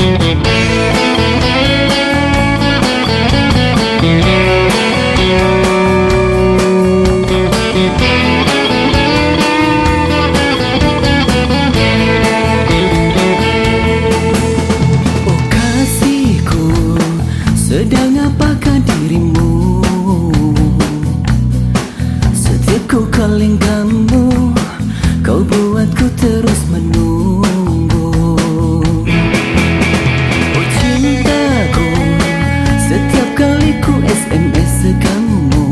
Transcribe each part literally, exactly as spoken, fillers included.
Sedang apakah dirimu? Setiap ku calling kamu, kau buatku terus menunggu. Oh cintaku, setiap kali ku S M S kamu,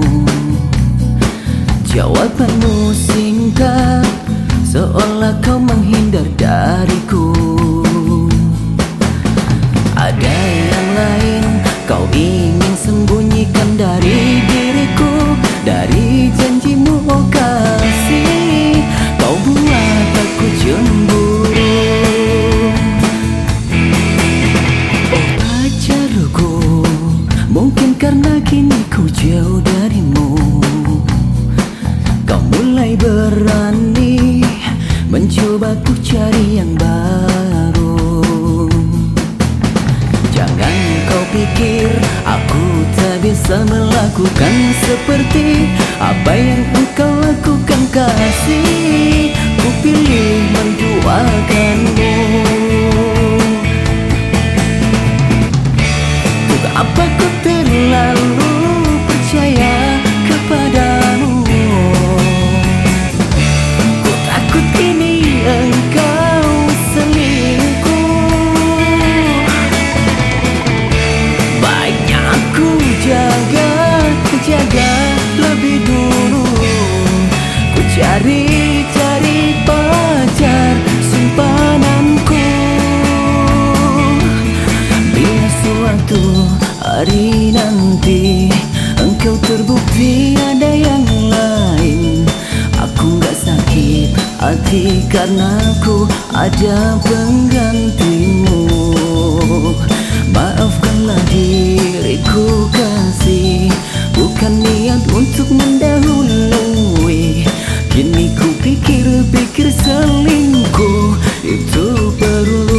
jawabanmu singkat, seolah kau menghindar dariku. Ada yang lain kau ingin sembunyikan dari diriku, dari janjimu oh kasih, kau buat aku cemburu. Oh pacarku, mungkin karena kini ku jauh darimu, kau mulai berani mencoba ku cari yang baru. Jangan kau pikir aku tak bisa melakukan seperti apa yang engkau lakukan kasih. Ku pilih menduakanmu. Untuk apa ku terlalu percaya kepadamu? Ku takut kini engkau selingkuh. Baiknya aku jaga, jaga lebih dulu. Ku cari-cari pacar simpananku. Bila suatu hari nanti engkau terbukti ada yang lain, aku gak sakit hati karena aku ada penggantimu. Maafkanlah diriku kasih, bukan niat untuk mendahului. Kini ku pikir-pikir selingkuh itu perlu.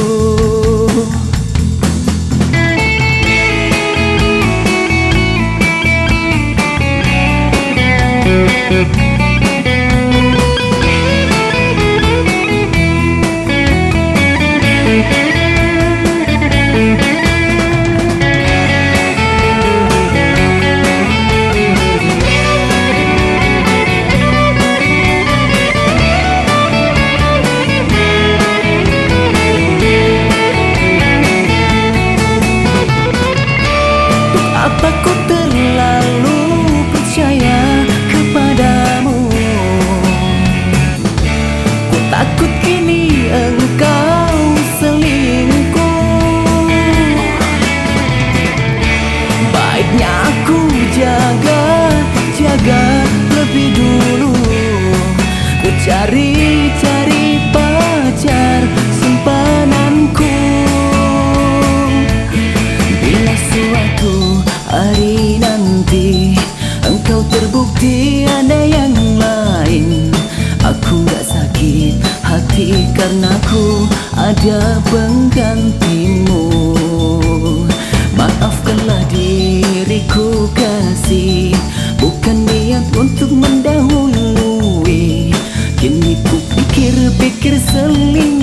Apa ku terlalu percaya kepadamu? Ku takut kini engkau selingkuh. Baiknya aku jaga, jaga lebih dulu. Ku cari-cari pacar simpananku. Bila suatu hari nanti engkau terbukti ada yang lain, aku gak sakit hati karena ku ada penggantimu. Maafkanlah diriku kasih, bukan niat untuk mendahului. Kini ku pikir-pikir selingkuh